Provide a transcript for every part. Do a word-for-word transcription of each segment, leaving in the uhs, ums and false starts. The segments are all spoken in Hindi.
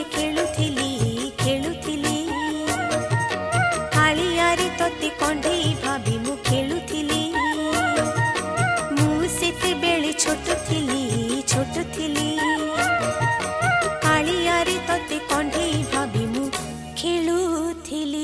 खेलुथिली खेलुथिली कालियारे तोते कंढेई भाभी मु खेलुथिली मु सेते बेले छोट थिली छोट थिली कालियारे तोते कंढेई भाभी मु खेलुथिली।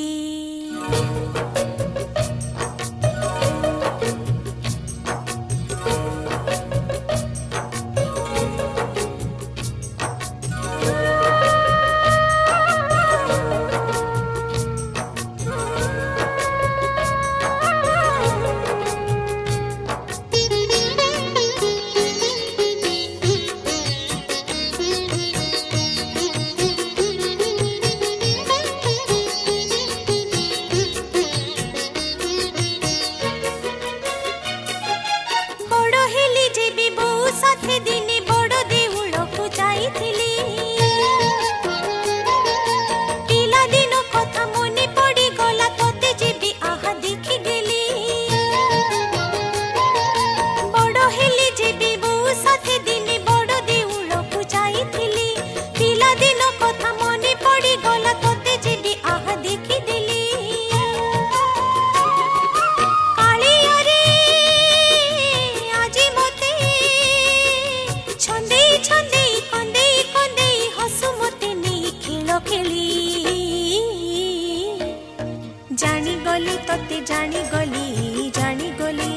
जानी गली तोते जानी गली जानी गली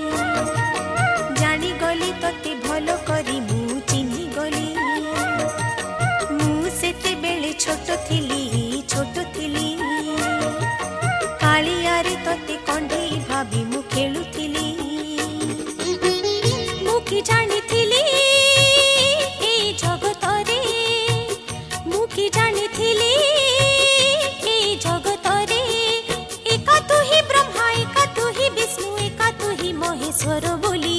जानी गली तोते भलो करी मु चिन्ही गली मु सेते बेले छोट थिली छोट थिली कालियारे तोते कंढेई भाभी मु खेलुथिली मु कि जानी थिली ए जगतरे मु कि जानी थिली ए जगतरे एका तू ही ब्रह्मा एका तू ही विष्णु एका तू ही महेश्वर बोली